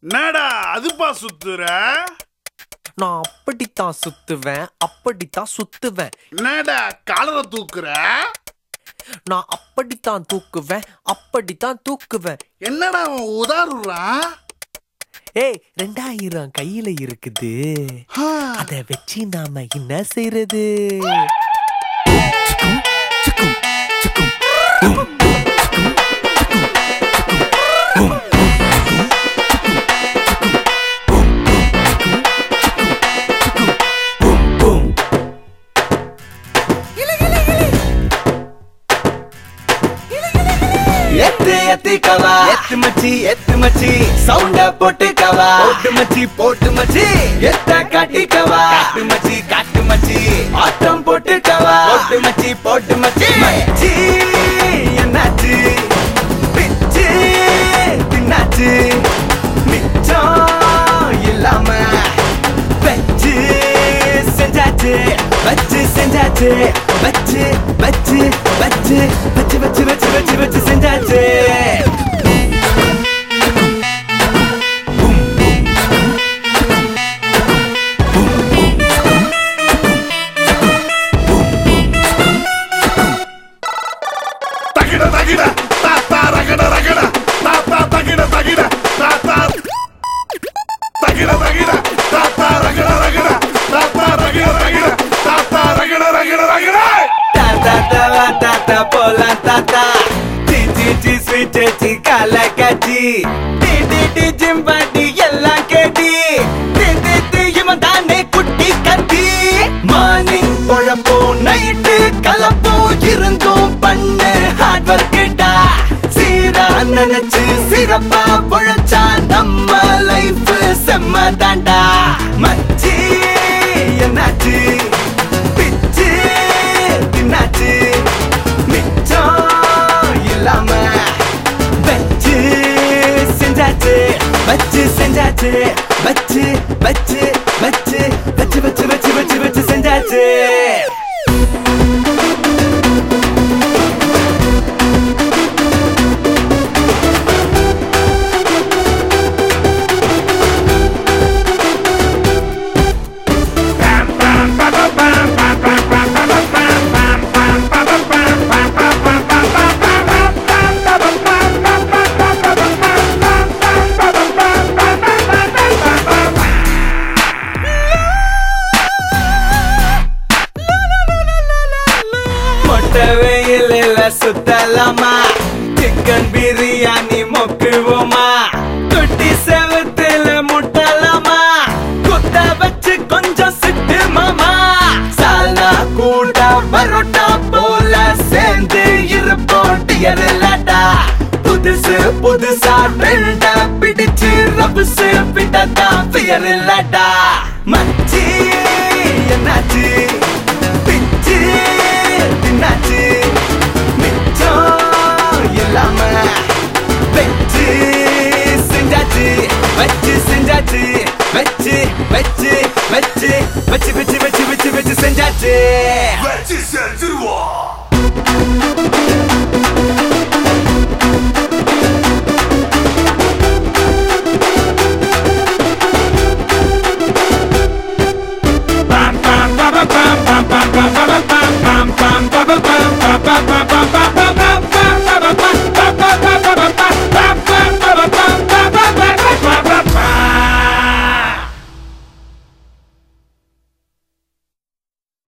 என்னடா அதுப்பா சுத்துற? நான் அப்படித்தான் சுத்துவேன், அப்படித்தான் சுத்துவேன். என்னடா காலரை தூக்குற? நான் அப்படித்தான் தூக்குவேன், அப்படித்தான் தூக்குவேன். என்னடா அவன் உதாருறான்? ஏய் 2000 கையில இருக்குது, அத வச்சு நாம என்ன செய்யறது? எத்து மச்சி சவுண்ட போட்டு கவா, போட்டு மச்சி எத்த காட்டி கவா, காட்டு மச்சி ஆட்டம் போட்டு கவா, போட்டு மச்சி மச்சி என்னாச்சு பிச்சு தின்னாச்சு மிச்சம் இல்லாம வச்சு செஞ்சாச்சு, வச்சு செஞ்சாச்சு, வச்சு வச்சு வச்சு வச்சு வச்சு வச்சு வச்சு வச்சு செஞ்சாச்சு. ஜிம்பாட்டி எல்லாம் கேட்டி இவன் தானே குட்டி கட்டி. மார்னிங் பொழப்போ நைட்டு கலப்போ இருந்தும் பண்ணு ஹார்ட் ஒர்க்கிட்டா. சீரா நினைச்சு சிறப்பா பொழச்சா நம்ம லைஃப் செம்ம தாண்டா. மச்சி என்னாச்சு பிச்சு தின்னாச்சு மிச்சம் இல்லாம வச்சு செஞ்சாச்சு, வச்சு செஞ்சாச்சு, வச்சு வச்சு வச்சு வச்சு வச்சு வச்சு வச்சு வச்சு செஞ்சாச்சு. வெயில சுத்தலாமா, சிக்கன் பிரியாணி மொக்குவோமா, தொட்டி செவத்துல முட்டலாமா, குத்த வச்சு கொஞ்சம் சிட்டு மாமா. சால்னா கூட பரோட்டா போல சேர்ந்து இருப்போம் டியர்லாட்டா. புதுசு புதுசா ட்ரெண்ட பிடிச்சு ரபுசு பிட்டா பியர் இல்லாட்டா. மச்சி என்னாச்சு பிச்சு தின்னாச்சு மிச்சம் இல்லாம வச்சு செஞ்சாச்சு, வச்சு செஞ்சாச்சு, வச்சு வச்சு வச்சு வச்சு வச்சு வச்சு வச்சு வச்சு செஞ்சாச்சு. வச்சு செஞ்சிருவோம்.